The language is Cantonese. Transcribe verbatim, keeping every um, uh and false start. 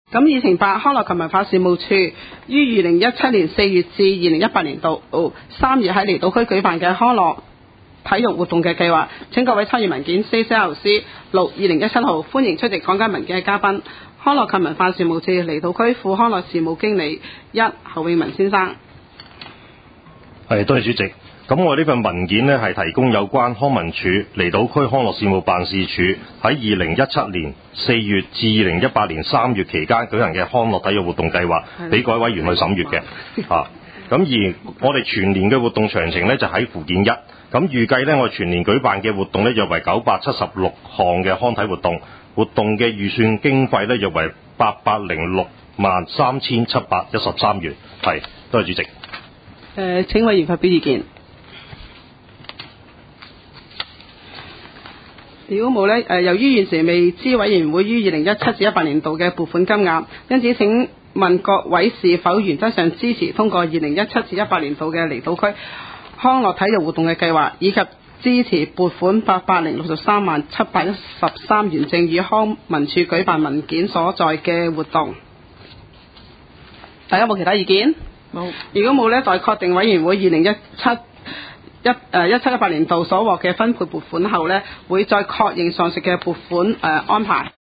咁議程八，康樂及文化事務處於二零一七年四月至二零一八年度三月喺離島區舉辦嘅康樂體育活動嘅計劃，請各位參與文件 C C L C 六二零一七號，歡迎出席講解文件嘅嘉賓，康樂及文化事務處離島區副康樂事務經理一侯永文先生。 係，多謝主席。咁我呢份文件呢，係提供有關康文署離島區康樂事務辦事處喺二零一七年四月至二零一八年三月期間舉行嘅康樂體育活動計劃，俾各位委員去審閱嘅。啊，咁而我哋全年嘅活動詳情呢，就喺附件一。咁預計呢，我哋全年舉辦嘅活動呢，約為九百七十六項嘅康體活動，活動嘅預算經費呢，約為八百零六萬三千七百一十三元。係，多謝主席。誒、 呃，請委員發表意見。如果冇呢，誒，由於現時未知委員會於二零一七至一八年度嘅撥款金額，因此請問各位是否原則上支持通過二零一七至一八年度嘅離島區康樂體育活動嘅計劃，以及支持撥款八百零六十三萬七百一十三元正與康文署舉辦文件所在嘅活動。大家冇其他意見？冇。如果冇呢，在確定委員會二零一七一誒一七一八年度所獲嘅分配撥款後呢，會再確認上述嘅撥款誒、呃、安排。